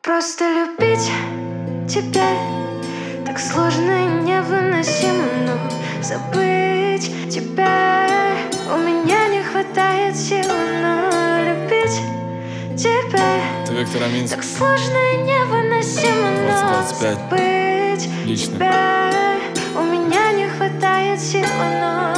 Просто любить тебя так сложно и невыносимо, но забыть тебя у меня не хватает сил, но любить тебя так сложно и невыносимо, но забыть тебя у меня не хватает сил, но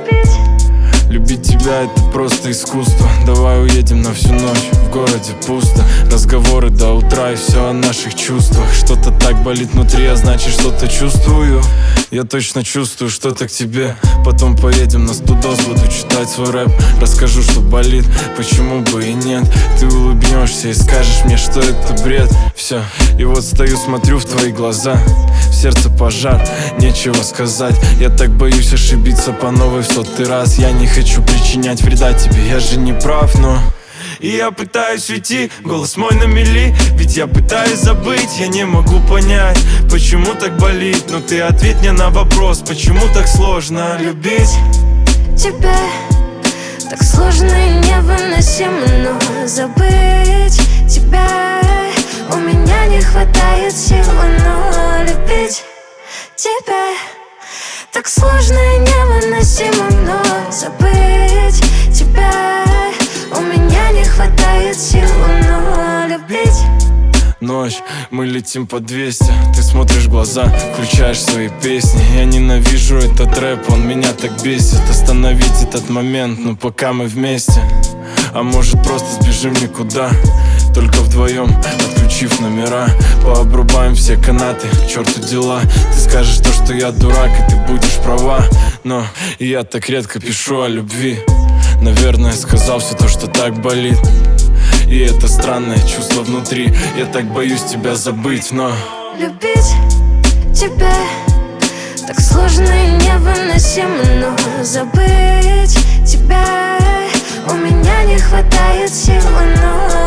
любить тебя это просто искусство. Давай уедем на всю ночь, в городе пусто. Разговоры до утра и все о наших чувствах. Что-то так болит внутри, а значит что-то чувствую. Я точно чувствую что-то к тебе. Потом поедем на студос, буду читать свой рэп. Расскажу, что болит, почему бы и нет. Ты улыбнешься и скажешь мне, что это бред. Все, и вот стою, смотрю в твои глаза. В сердце пожар, нечего сказать. Я так боюсь ошибиться по новой в 100-й раз. Я не хочу причинять вреда тебе, я же не прав, но и я пытаюсь уйти, голос мой на мели. Ведь я пытаюсь забыть, я не могу понять, почему так болит. Но ты ответь мне на вопрос, почему так сложно любить тебя так сложно и невыносимо, но забыть тебя у меня не хватает сил, но любить тебя так сложно и невыносимо, но забыть тебя у меня не хватает сил, но любить. Ночь, мы летим по 200. Ты смотришь в глаза, включаешь свои песни. Я ненавижу этот рэп, он меня так бесит. Остановить этот момент, но пока мы вместе. А может просто сбежим никуда, только вдвоем, отключив номера. Пообрубаем все канаты, к черту дела. Ты скажешь то, что я дурак, и ты будешь права. Но и я так редко пишу о любви. Наверное, сказал все то, что так болит. И это странное чувство внутри. Я так боюсь тебя забыть, но любить тебя так сложно и невыносимо, но забыть тебя у меня не хватает сил, но